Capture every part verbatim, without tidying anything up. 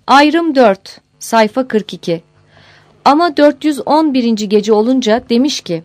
Ayrım dört, sayfa kırk iki. Ama dört yüz on birinci gece olunca demiş ki,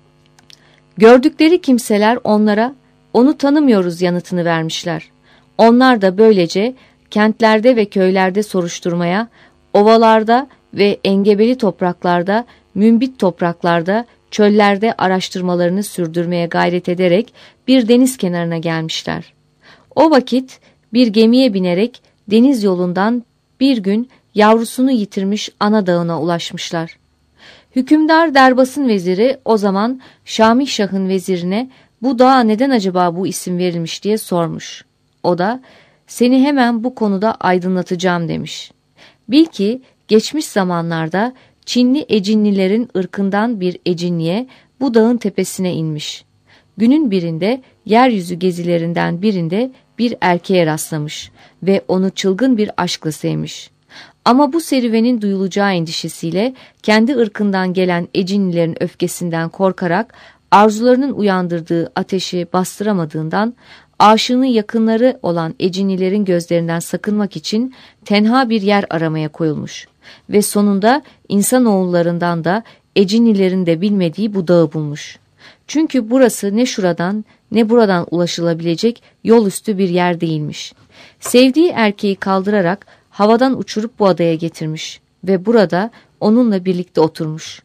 gördükleri kimseler onlara onu tanımıyoruz yanıtını vermişler. Onlar da böylece kentlerde ve köylerde soruşturmaya, ovalarda ve engebeli topraklarda, mümbit topraklarda, çöllerde araştırmalarını sürdürmeye gayret ederek bir deniz kenarına gelmişler. O vakit bir gemiye binerek deniz yolundan bir gün yavrusunu yitirmiş ana dağına ulaşmışlar. Hükümdar Derbas'ın veziri o zaman Şamih Şah'ın vezirine bu dağa neden acaba bu isim verilmiş diye sormuş. O da seni hemen bu konuda aydınlatacağım demiş. Bil ki geçmiş zamanlarda Çinli Ecinlilerin ırkından bir Ecinliye bu dağın tepesine inmiş. Günün birinde yeryüzü gezilerinden birinde bir erkeğe rastlamış ve onu çılgın bir aşkla sevmiş. Ama bu serüvenin duyulacağı endişesiyle kendi ırkından gelen Ecinlilerin öfkesinden korkarak arzularının uyandırdığı ateşi bastıramadığından aşığının yakınları olan Ecinlilerin gözlerinden sakınmak için tenha bir yer aramaya koyulmuş ve sonunda insanoğullarından da Ecinlilerin de bilmediği bu dağı bulmuş. Çünkü burası ne şuradan ne buradan ulaşılabilecek yol üstü bir yer değilmiş. Sevdiği erkeği kaldırarak havadan uçurup bu adaya getirmiş ve burada onunla birlikte oturmuş.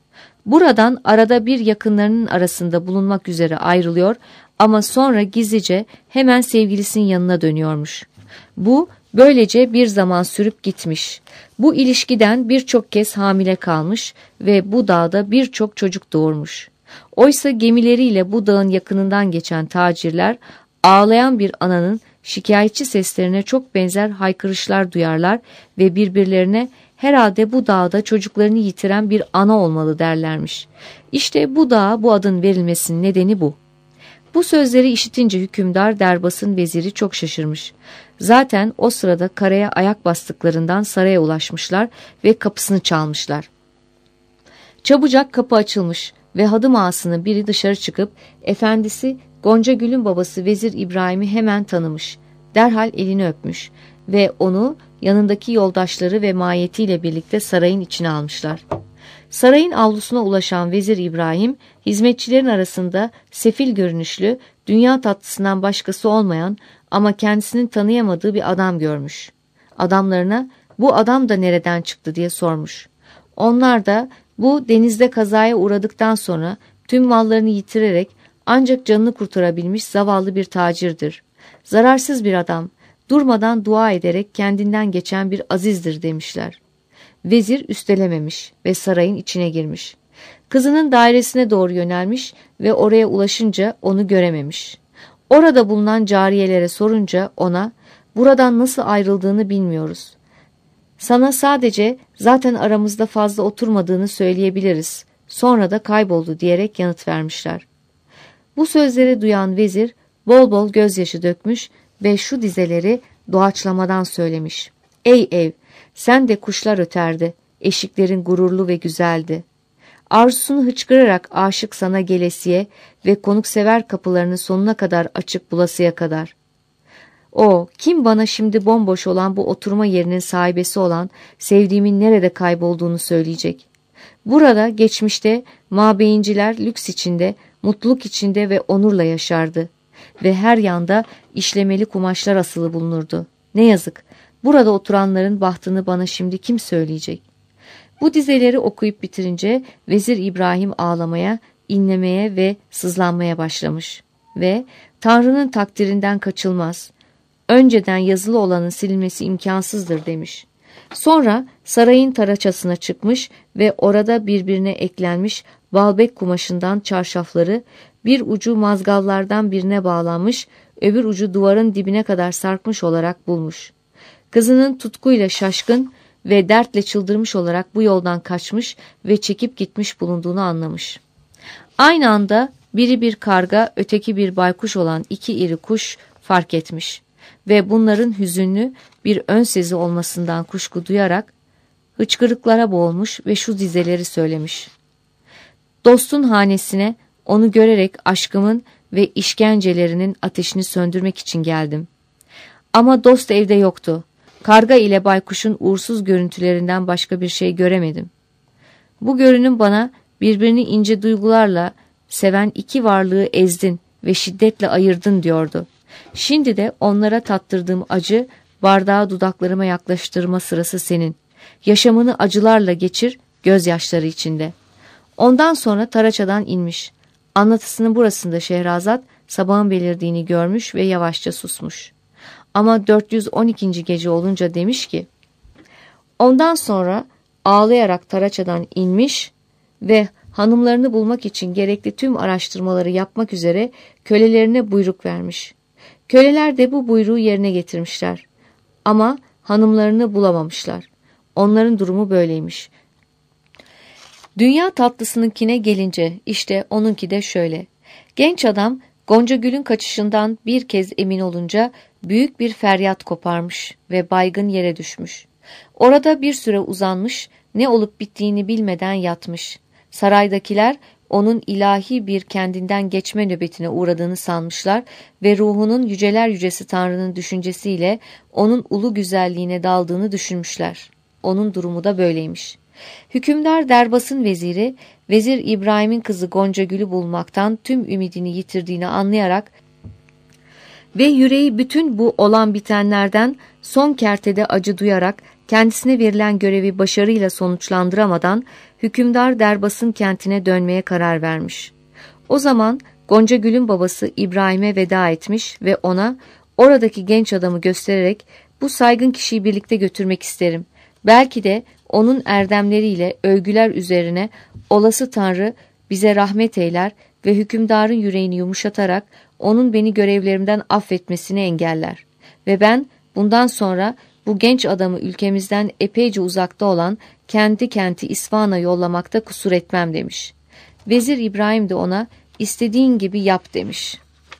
Buradan arada bir yakınlarının arasında bulunmak üzere ayrılıyor ama sonra gizlice hemen sevgilisinin yanına dönüyormuş. Bu böylece bir zaman sürüp gitmiş. Bu ilişkiden birçok kez hamile kalmış ve bu dağda birçok çocuk doğurmuş. Oysa gemileriyle bu dağın yakınından geçen tacirler ağlayan bir ananın şikayetçi seslerine çok benzer haykırışlar duyarlar ve birbirlerine herhalde bu dağda çocuklarını yitiren bir ana olmalı derlermiş. İşte bu dağa bu adın verilmesinin nedeni bu. Bu sözleri işitince hükümdar Derbas'ın veziri çok şaşırmış. Zaten o sırada karaya ayak bastıklarından saraya ulaşmışlar ve kapısını çalmışlar. Çabucak kapı açılmış ve hadım ağasının biri dışarı çıkıp efendisi Goncagül'ün babası Vezir İbrahim'i hemen tanımış. Derhal elini öpmüş ve onu yanındaki yoldaşları ve mahiyetiyle birlikte sarayın içine almışlar. Sarayın avlusuna ulaşan Vezir İbrahim, hizmetçilerin arasında sefil görünüşlü, dünya tatlısından başkası olmayan ama kendisini tanıyamadığı bir adam görmüş. Adamlarına bu adam da nereden çıktı diye sormuş. Onlar da bu denizde kazaya uğradıktan sonra tüm mallarını yitirerek ancak canını kurtarabilmiş zavallı bir tacirdir. Zararsız bir adam, durmadan dua ederek kendinden geçen bir azizdir demişler. Vezir üstelememiş ve sarayın içine girmiş. Kızının dairesine doğru yönelmiş ve oraya ulaşınca onu görememiş. Orada bulunan cariyelere sorunca ona, buradan nasıl ayrıldığını bilmiyoruz. Sana sadece zaten aramızda fazla oturmadığını söyleyebiliriz. Sonra da kayboldu diyerek yanıt vermişler. Bu sözleri duyan vezir bol bol gözyaşı dökmüş ve şu dizeleri doğaçlamadan söylemiş. Ey ev, sen de kuşlar öterdi, eşiklerin gururlu ve güzeldi. Arzusunu hıçkırarak aşık sana gelesiye ve konuksever kapılarını sonuna kadar açık bulasıya kadar. O, kim bana şimdi bomboş olan bu oturma yerinin sahibesi olan sevdiğimin nerede kaybolduğunu söyleyecek? Burada geçmişte mabeyinciler lüks içinde, mutluluk içinde ve onurla yaşardı. Ve her yanda işlemeli kumaşlar asılı bulunurdu. Ne yazık, burada oturanların bahtını bana şimdi kim söyleyecek? Bu dizeleri okuyup bitirince Vezir İbrahim ağlamaya, inlemeye ve sızlanmaya başlamış. Ve Tanrı'nın takdirinden kaçılmaz, önceden yazılı olanın silinmesi imkansızdır demiş. Sonra sarayın taraçasına çıkmış ve orada birbirine eklenmiş balbek kumaşından çarşafları bir ucu mazgallardan birine bağlanmış, öbür ucu duvarın dibine kadar sarkmış olarak bulmuş. Kızının tutkuyla şaşkın ve dertle çıldırmış olarak bu yoldan kaçmış ve çekip gitmiş bulunduğunu anlamış. Aynı anda biri bir karga, öteki bir baykuş olan iki iri kuş fark etmiş ve bunların hüzünlü bir ön sezi olmasından kuşku duyarak hıçkırıklara boğulmuş ve şu dizeleri söylemiş. Dostun hanesine onu görerek aşkımın ve işkencelerinin ateşini söndürmek için geldim. Ama dost evde yoktu. Karga ile baykuşun uğursuz görüntülerinden başka bir şey göremedim. Bu görünüm bana birbirini ince duygularla seven iki varlığı ezdin ve şiddetle ayırdın diyordu. Şimdi de onlara tattırdığım acı bardağı dudaklarıma yaklaştırma sırası senin. Yaşamını acılarla geçir, gözyaşları içinde. Ondan sonra Taraça'dan inmiş. Anlatısının burasında Şehrazat sabahın belirdiğini görmüş ve yavaşça susmuş. Ama dört yüz on ikinci gece olunca demiş ki, ondan sonra ağlayarak Taraça'dan inmiş ve hanımlarını bulmak için gerekli tüm araştırmaları yapmak üzere kölelerine buyruk vermiş. Köleler de bu buyruğu yerine getirmişler. Ama hanımlarını bulamamışlar. Onların durumu böyleymiş. Dünya tatlısınınkine gelince işte onunki de şöyle. Genç adam Goncagül'ün kaçışından bir kez emin olunca büyük bir feryat koparmış ve baygın yere düşmüş. Orada bir süre uzanmış, ne olup bittiğini bilmeden yatmış. Saraydakiler onun ilahi bir kendinden geçme nöbetine uğradığını sanmışlar ve ruhunun yüceler yücesi Tanrı'nın düşüncesiyle onun ulu güzelliğine daldığını düşünmüşler. Onun durumu da böyleymiş. Hükümdar Derbas'ın veziri, Vezir İbrahim'in kızı Goncagül'ü bulmaktan tüm ümidini yitirdiğini anlayarak ve yüreği bütün bu olan bitenlerden son kertede acı duyarak kendisine verilen görevi başarıyla sonuçlandıramadan hükümdar Derbas'ın kentine dönmeye karar vermiş. O zaman Goncagül'ün babası İbrahim'e veda etmiş ve ona oradaki genç adamı göstererek bu saygın kişiyi birlikte götürmek isterim. Belki de onun erdemleriyle övgüler üzerine olası Tanrı bize rahmet eyler ve hükümdarın yüreğini yumuşatarak onun beni görevlerimden affetmesini engeller. Ve ben bundan sonra bu genç adamı ülkemizden epeyce uzakta olan kendi kenti İsfahan'a yollamakta kusur etmem demiş. Vezir İbrahim de ona istediğin gibi yap demiş.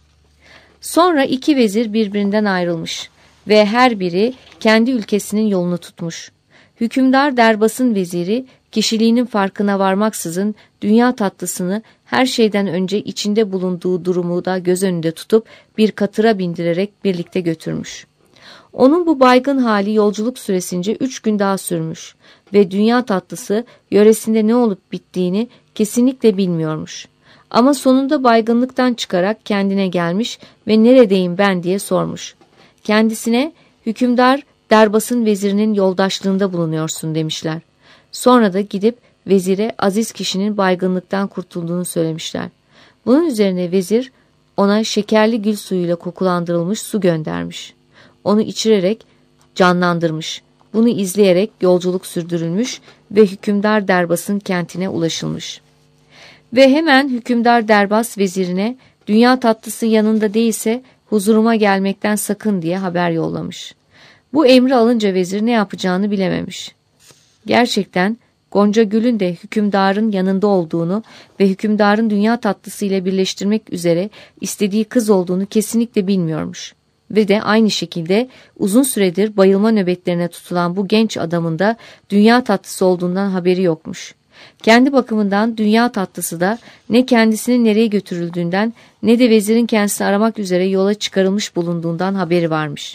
Sonra iki vezir birbirinden ayrılmış ve her biri kendi ülkesinin yolunu tutmuş. Hükümdar Derbas'ın veziri kişiliğinin farkına varmaksızın dünya tatlısını her şeyden önce içinde bulunduğu durumu da göz önünde tutup bir katıra bindirerek birlikte götürmüş. Onun bu baygın hali yolculuk süresince üç gün daha sürmüş ve dünya tatlısı yöresinde ne olup bittiğini kesinlikle bilmiyormuş. Ama sonunda baygınlıktan çıkarak kendine gelmiş ve neredeyim ben diye sormuş. Kendisine hükümdar Derbas'ın vezirinin yoldaşlığında bulunuyorsun demişler. Sonra da gidip vezire aziz kişinin baygınlıktan kurtulduğunu söylemişler. Bunun üzerine vezir ona şekerli gül suyuyla kokulandırılmış su göndermiş. Onu içirerek canlandırmış. Bunu izleyerek yolculuk sürdürülmüş ve hükümdar Derbas'ın kentine ulaşılmış. Ve hemen hükümdar Derbas vezirine dünya tatlısı yanında değilse huzuruma gelmekten sakın diye haber yollamış. Bu emri alınca vezir ne yapacağını bilememiş. Gerçekten Goncagül'ün de hükümdarın yanında olduğunu ve hükümdarın dünya tatlısı ile birleştirmek üzere istediği kız olduğunu kesinlikle bilmiyormuş. Ve de aynı şekilde uzun süredir bayılma nöbetlerine tutulan bu genç adamın da dünya tatlısı olduğundan haberi yokmuş. Kendi bakımından dünya tatlısı da ne kendisinin nereye götürüldüğünden ne de vezirin kendisini aramak üzere yola çıkarılmış bulunduğundan haberi varmış.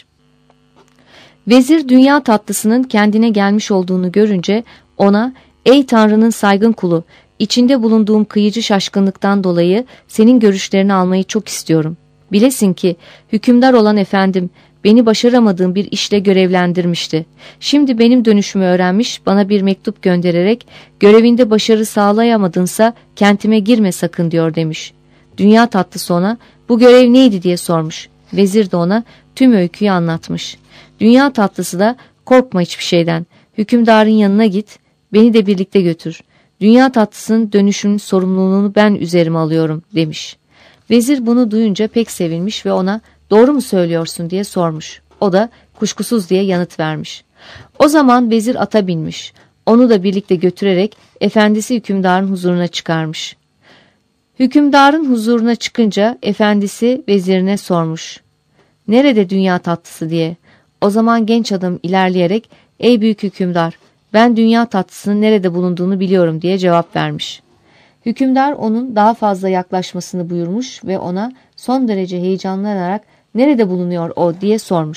Vezir dünya tatlısının kendine gelmiş olduğunu görünce ona "Ey Tanrı'nın saygın kulu, içinde bulunduğum kıyıcı şaşkınlıktan dolayı senin görüşlerini almayı çok istiyorum. Bilesin ki hükümdar olan efendim beni başaramadığım bir işle görevlendirmişti. Şimdi benim dönüşümü öğrenmiş bana bir mektup göndererek görevinde başarı sağlayamadınsa kentime girme sakın diyor demiş. Dünya tatlısı ona bu görev neydi diye sormuş. Vezir de ona tüm öyküyü anlatmış. Dünya tatlısı da korkma hiçbir şeyden. Hükümdarın yanına git, beni de birlikte götür. Dünya tatlısının dönüşünün sorumluluğunu ben üzerime alıyorum demiş. Vezir bunu duyunca pek sevinmiş ve ona doğru mu söylüyorsun diye sormuş. O da kuşkusuz diye yanıt vermiş. O zaman vezir ata binmiş. Onu da birlikte götürerek efendisi hükümdarın huzuruna çıkarmış. Hükümdarın huzuruna çıkınca efendisi vezirine sormuş. Nerede dünya tatlısı diye. O zaman genç adam ilerleyerek ey büyük hükümdar ben dünya tatlısının nerede bulunduğunu biliyorum diye cevap vermiş. Hükümdar onun daha fazla yaklaşmasını buyurmuş ve ona son derece heyecanlanarak nerede bulunuyor o diye sormuş.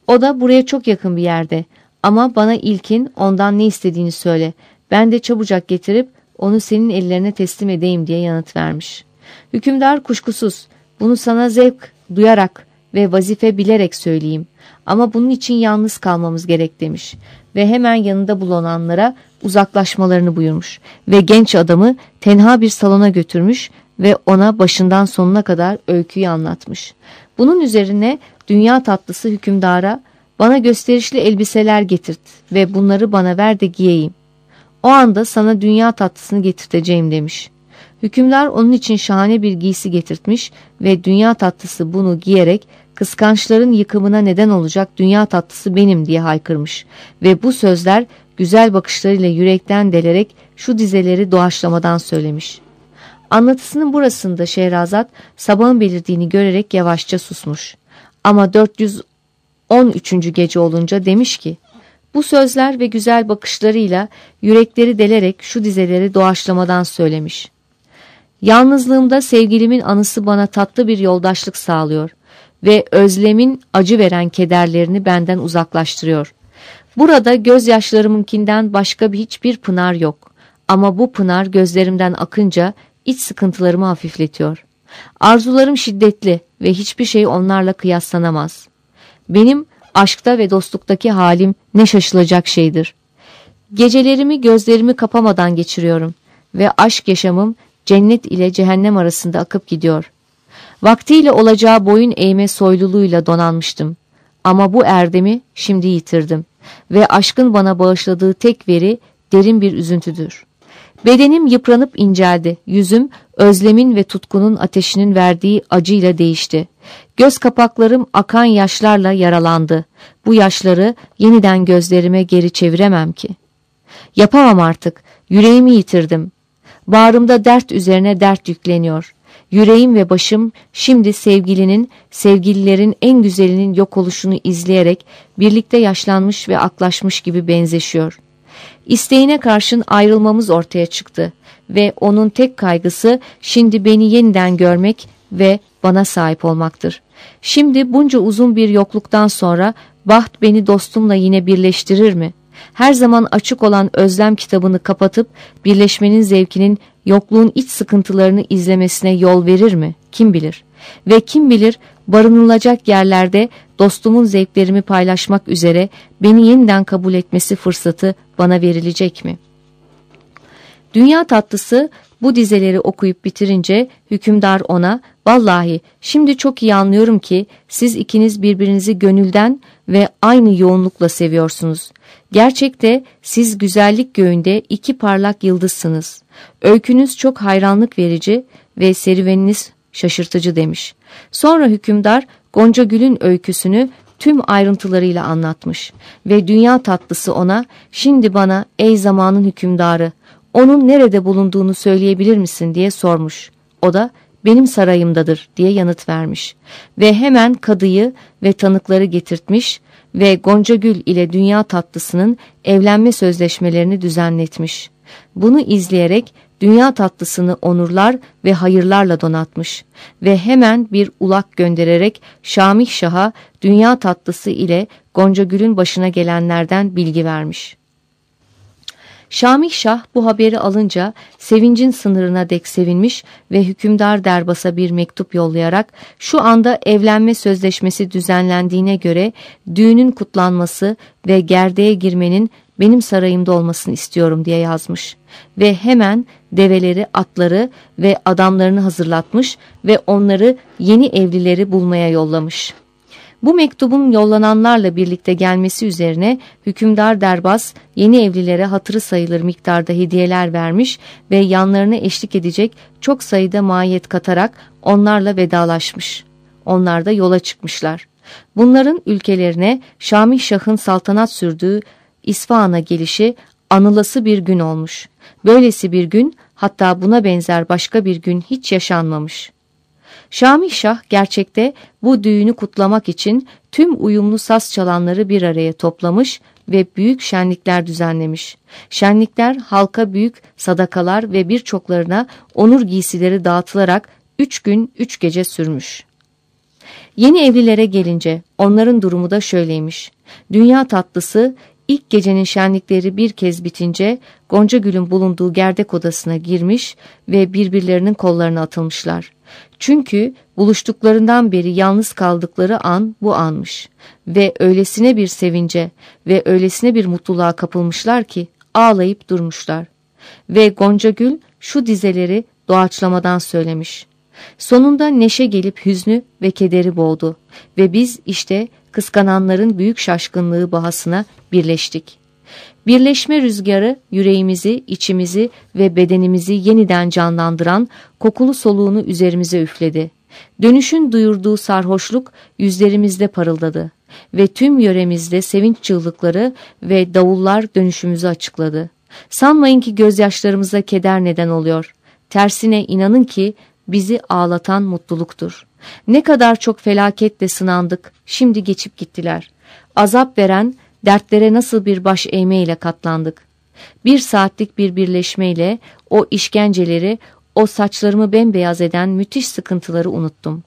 O da buraya çok yakın bir yerde. Ama bana ilkin ondan ne istediğini söyle. Ben de çabucak getirip onu senin ellerine teslim edeyim diye yanıt vermiş. Hükümdar kuşkusuz bunu sana zevk duyarak ve vazife bilerek söyleyeyim. Ama bunun için yalnız kalmamız gerek demiş. Ve hemen yanında bulunanlara uzaklaşmalarını buyurmuş. Ve genç adamı tenha bir salona götürmüş ve ona başından sonuna kadar öyküyü anlatmış. Bunun üzerine dünya tatlısı hükümdara bana gösterişli elbiseler getirt ve bunları bana ver de giyeyim. O anda sana dünya tatlısını getirteceğim demiş. Hükümdar onun için şahane bir giysi getirtmiş ve dünya tatlısı bunu giyerek kıskançların yıkımına neden olacak dünya tatlısı benim diye haykırmış. Ve bu sözler güzel bakışlarıyla yürekten delerek şu dizeleri doğaçlamadan söylemiş. Anlatısının burasında Şehrazat sabahın belirdiğini görerek yavaşça susmuş. Ama dört yüz on üçüncü gece olunca demiş ki, bu sözler ve güzel bakışlarıyla yürekleri delerek şu dizeleri doğaçlamadan söylemiş. Yalnızlığımda sevgilimin anısı bana tatlı bir yoldaşlık sağlıyor ve özlemin acı veren kederlerini benden uzaklaştırıyor. Burada gözyaşlarımınkinden başka bir hiçbir pınar yok. Ama bu pınar gözlerimden akınca iç sıkıntılarımı hafifletiyor. Arzularım şiddetli ve hiçbir şey onlarla kıyaslanamaz. Benim aşkta ve dostluktaki halim ne şaşılacak şeydir. Gecelerimi gözlerimi kapamadan geçiriyorum ve aşk yaşamım cennet ile cehennem arasında akıp gidiyor. Vaktiyle olacağı boyun eğme soyluluğuyla donanmıştım. Ama bu erdemi şimdi yitirdim ve aşkın bana bağışladığı tek veri derin bir üzüntüdür. Bedenim yıpranıp inceldi, yüzüm özlemin ve tutkunun ateşinin verdiği acıyla değişti. Göz kapaklarım akan yaşlarla yaralandı. Bu yaşları yeniden gözlerime geri çeviremem ki. Yapamam artık, yüreğimi yitirdim. Bağrımda dert üzerine dert yükleniyor. Yüreğim ve başım şimdi sevgilinin, sevgililerin en güzelinin yok oluşunu izleyerek birlikte yaşlanmış ve aklaşmış gibi benzeşiyor. İsteğine karşın ayrılmamız ortaya çıktı ve onun tek kaygısı şimdi beni yeniden görmek ve bana sahip olmaktır. Şimdi bunca uzun bir yokluktan sonra baht beni dostumla yine birleştirir mi? Her zaman açık olan özlem kitabını kapatıp birleşmenin zevkinin yokluğun iç sıkıntılarını izlemesine yol verir mi? Kim bilir? Ve kim bilir barınılacak yerlerde dostumun zevklerimi paylaşmak üzere beni yeniden kabul etmesi fırsatı bana verilecek mi? Dünya tatlısı bu dizeleri okuyup bitirince hükümdar ona, vallahi şimdi çok iyi anlıyorum ki siz ikiniz birbirinizi gönülden ve aynı yoğunlukla seviyorsunuz. Gerçekte siz güzellik göğünde iki parlak yıldızsınız. Öykünüz çok hayranlık verici ve serüveniniz şaşırtıcı demiş. Sonra hükümdar Gonca Gül'ün öyküsünü tüm ayrıntılarıyla anlatmış ve dünya tatlısı ona, şimdi bana ey zamanın hükümdarı, onun nerede bulunduğunu söyleyebilir misin diye sormuş. O da benim sarayımdadır diye yanıt vermiş ve hemen kadıyı ve tanıkları getirtmiş ve Gonca Gül ile dünya tatlısının evlenme sözleşmelerini düzenletmiş. Bunu izleyerek dünya tatlısını onurlar ve hayırlarla donatmış ve hemen bir ulak göndererek Şamih Şah'a dünya tatlısı ile Gonca Gül'ün başına gelenlerden bilgi vermiş. Şamih Şah bu haberi alınca sevincin sınırına dek sevinmiş ve hükümdar Derbas'a bir mektup yollayarak şu anda evlenme sözleşmesi düzenlendiğine göre düğünün kutlanması ve gerdeğe girmenin benim sarayımda olmasını istiyorum diye yazmış ve hemen develeri, atları ve adamlarını hazırlatmış ve onları yeni evlileri bulmaya yollamış. Bu mektubun yollananlarla birlikte gelmesi üzerine hükümdar Derbas yeni evlilere hatırı sayılır miktarda hediyeler vermiş ve yanlarına eşlik edecek çok sayıda mahiyet katarak onlarla vedalaşmış. Onlar da yola çıkmışlar. Bunların ülkelerine Şamih Şah'ın saltanat sürdüğü İsfahan'a gelişi anılası bir gün olmuş. Böylesi bir gün, hatta buna benzer başka bir gün hiç yaşanmamış. Şamih Şah gerçekte bu düğünü kutlamak için tüm uyumlu saz çalanları bir araya toplamış ve büyük şenlikler düzenlemiş. Şenlikler halka büyük sadakalar ve birçoklarına onur giysileri dağıtılarak üç gün üç gece sürmüş. Yeni evlilere gelince onların durumu da şöyleymiş. Dünya tatlısı ilk gecenin şenlikleri bir kez bitince Goncagül'ün bulunduğu gerdek odasına girmiş ve birbirlerinin kollarına atılmışlar. Çünkü buluştuklarından beri yalnız kaldıkları an bu anmış ve öylesine bir sevince ve öylesine bir mutluluğa kapılmışlar ki ağlayıp durmuşlar. Ve Goncagül şu dizeleri doğaçlamadan söylemiş. Sonunda neşe gelip hüznü ve kederi boğdu ve biz işte kıskananların büyük şaşkınlığı bahasına birleştik. Birleşme rüzgarı yüreğimizi, içimizi ve bedenimizi yeniden canlandıran kokulu soluğunu üzerimize üfledi. Dönüşün duyurduğu sarhoşluk yüzlerimizde parıldadı ve tüm yöremizde sevinç çığlıkları ve davullar dönüşümüzü açıkladı. Sanmayın ki gözyaşlarımıza keder neden oluyor. Tersine inanın ki bizi ağlatan mutluluktur. Ne kadar çok felaketle sınandık, şimdi geçip gittiler. Azap veren dertlere nasıl bir baş eğmeyle katlandık. Bir saatlik bir birleşmeyle o işkenceleri, o saçlarımı bembeyaz eden müthiş sıkıntıları unuttum.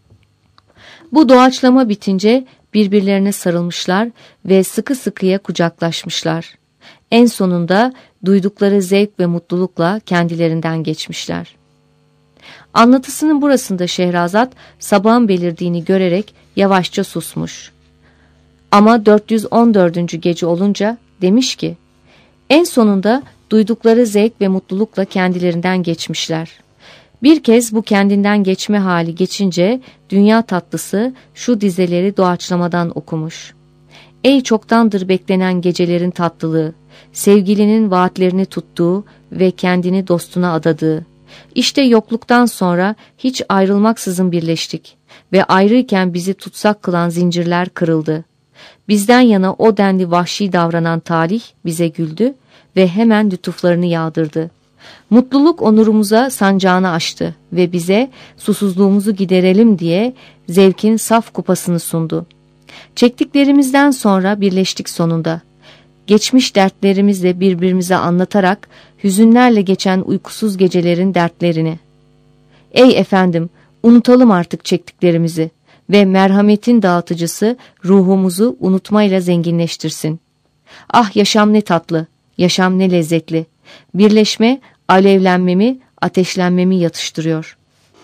Bu doğaçlama bitince birbirlerine sarılmışlar ve sıkı sıkıya kucaklaşmışlar. En sonunda duydukları zevk ve mutlulukla kendilerinden geçmişler. Anlatısının burasında Şehrazat sabahın belirdiğini görerek yavaşça susmuş. Ama dört yüz on dördüncü gece olunca demiş ki, en sonunda duydukları zevk ve mutlulukla kendilerinden geçmişler. Bir kez bu kendinden geçme hali geçince dünya tatlısı şu dizeleri doğaçlamadan okumuş. Ey çoktandır beklenen gecelerin tatlılığı, sevgilinin vaatlerini tuttuğu ve kendini dostuna adadığı. İşte yokluktan sonra hiç ayrılmaksızın birleştik ve ayrıyken bizi tutsak kılan zincirler kırıldı. Bizden yana o denli vahşi davranan talih bize güldü ve hemen lütuflarını yağdırdı. Mutluluk onurumuza sancağını açtı ve bize susuzluğumuzu giderelim diye zevkin saf kupasını sundu. Çektiklerimizden sonra birleştik sonunda. Geçmiş dertlerimizle birbirimize anlatarak hüzünlerle geçen uykusuz gecelerin dertlerini. Ey efendim, unutalım artık çektiklerimizi ve merhametin dağıtıcısı ruhumuzu unutmayla zenginleştirsin. Ah yaşam ne tatlı, yaşam ne lezzetli. Birleşme alevlenmemi, ateşlenmemi yatıştırıyor.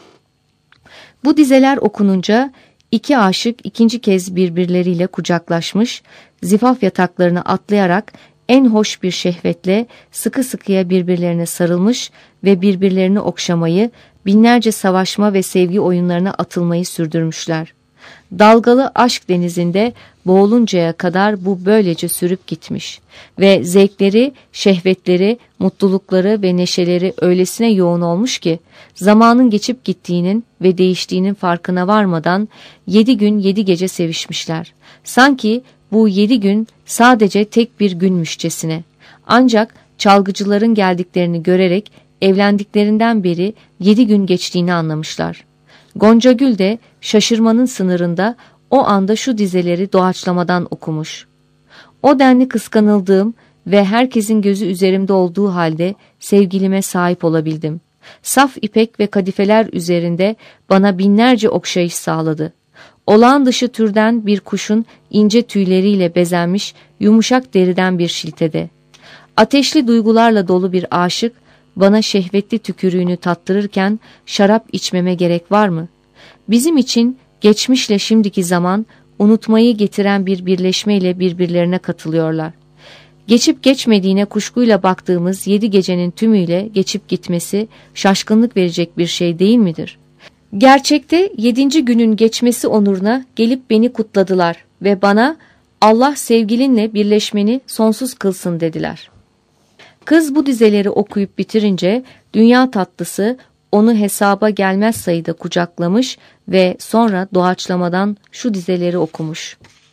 Bu dizeler okununca iki aşık ikinci kez birbirleriyle kucaklaşmış, zifaf yataklarını atlayarak en hoş bir şehvetle sıkı sıkıya birbirlerine sarılmış ve birbirlerini okşamayı, binlerce savaşma ve sevgi oyunlarına atılmayı sürdürmüşler. Dalgalı aşk denizinde boğuluncaya kadar bu böylece sürüp gitmiş ve zevkleri, şehvetleri, mutlulukları ve neşeleri öylesine yoğun olmuş ki zamanın geçip gittiğinin ve değiştiğinin farkına varmadan yedi gün yedi gece sevişmişler. Sanki bu yedi gün sadece tek bir günmüşçesine. Ancak çalgıcıların geldiklerini görerek evlendiklerinden beri yedi gün geçtiğini anlamışlar. Goncagül de şaşırmanın sınırında o anda şu dizeleri doğaçlamadan okumuş. O denli kıskanıldığım ve herkesin gözü üzerimde olduğu halde sevgilime sahip olabildim. Saf ipek ve kadifeler üzerinde bana binlerce okşayış sağladı. Olağan dışı türden bir kuşun ince tüyleriyle bezenmiş yumuşak deriden bir şiltede. Ateşli duygularla dolu bir aşık bana şehvetli tükürüğünü tattırırken şarap içmeme gerek var mı? Bizim için geçmişle şimdiki zaman unutmayı getiren bir birleşmeyle birbirlerine katılıyorlar. Geçip geçmediğine kuşkuyla baktığımız yedi gecenin tümüyle geçip gitmesi şaşkınlık verecek bir şey değil midir? Gerçekte yedinci günün geçmesi onuruna gelip beni kutladılar ve bana Allah sevgilinle birleşmeni sonsuz kılsın dediler. Kız bu dizeleri okuyup bitirince dünya tatlısı onu hesaba gelmez sayıda kucaklamış ve sonra doğaçlamadan şu dizeleri okumuş.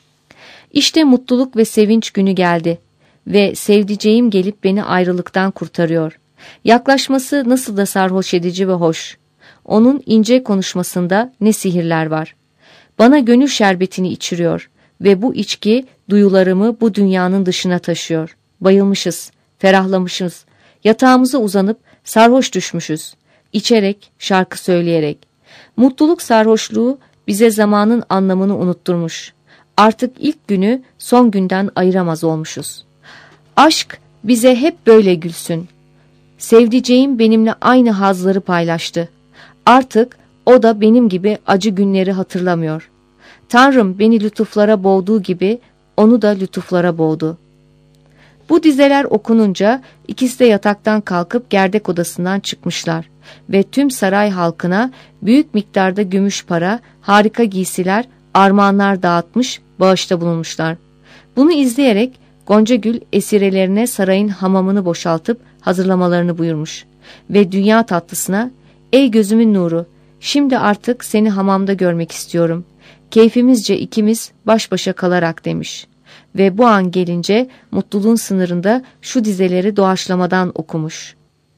İşte mutluluk ve sevinç günü geldi ve sevdiceğim gelip beni ayrılıktan kurtarıyor. Yaklaşması nasıl da sarhoş edici ve hoş. Onun ince konuşmasında ne sihirler var. Bana gönül şerbetini içiriyor ve bu içki duyularımı bu dünyanın dışına taşıyor. Bayılmışız, ferahlamışız, yatağımıza uzanıp sarhoş düşmüşüz. İçerek, şarkı söyleyerek. Mutluluk sarhoşluğu bize zamanın anlamını unutturmuş. Artık ilk günü son günden ayıramaz olmuşuz. Aşk bize hep böyle gülsün. Sevdiceğim benimle aynı hazları paylaştı. Artık o da benim gibi acı günleri hatırlamıyor. Tanrım beni lütuflara boğduğu gibi onu da lütuflara boğdu. Bu dizeler okununca ikisi de yataktan kalkıp gerdek odasından çıkmışlar ve tüm saray halkına büyük miktarda gümüş para, harika giysiler, armağanlar dağıtmış, bağışta bulunmuşlar. Bunu izleyerek Goncagül esirelerine sarayın hamamını boşaltıp hazırlamalarını buyurmuş ve dünya tatlısına "Ey gözümün nuru, şimdi artık seni hamamda görmek istiyorum. Keyfimizce ikimiz baş başa kalarak" demiş. Ve bu an gelince mutluluğun sınırında şu dizeleri doğaçlamadan okumuş.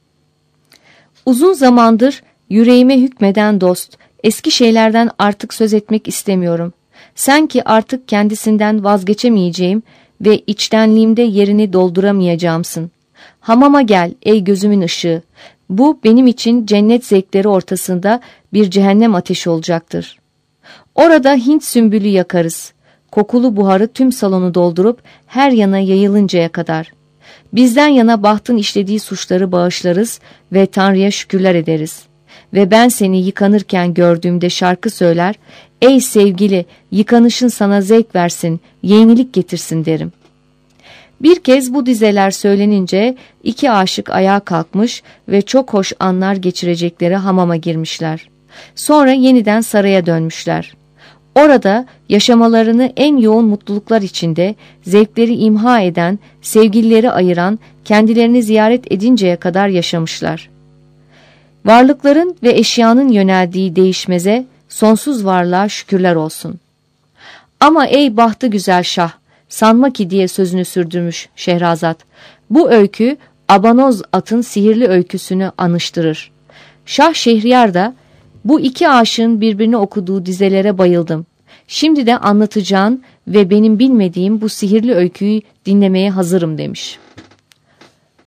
Uzun zamandır yüreğime hükmeden dost, eski şeylerden artık söz etmek istemiyorum. Sen ki artık kendisinden vazgeçemeyeceğim ve içtenliğimde yerini dolduramayacağımsın. Hamama gel ey gözümün ışığı. Bu benim için cennet zevkleri ortasında bir cehennem ateşi olacaktır. Orada Hint sümbülü yakarız. Kokulu buharı tüm salonu doldurup her yana yayılıncaya kadar. Bizden yana bahtın işlediği suçları bağışlarız ve Tanrı'ya şükürler ederiz. Ve ben seni yıkanırken gördüğümde şarkı söyler, ey sevgili yıkanışın sana zevk versin, yenilik getirsin derim. Bir kez bu dizeler söylenince iki aşık ayağa kalkmış ve çok hoş anlar geçirecekleri hamama girmişler. Sonra yeniden saraya dönmüşler. Orada yaşamalarını en yoğun mutluluklar içinde, zevkleri imha eden, sevgilileri ayıran, kendilerini ziyaret edinceye kadar yaşamışlar. Varlıkların ve eşyanın yöneldiği değişmeze, sonsuz varlığa şükürler olsun. Ama ey bahtı güzel şah, sanma ki diye sözünü sürdürmüş Şehrazat. Bu öykü Abanoz atın sihirli öyküsünü anıştırır. Şah Şehriyar da bu iki aşığın birbirini okuduğu dizelere bayıldım. Şimdi de anlatacağın ve benim bilmediğim bu sihirli öyküyü dinlemeye hazırım demiş.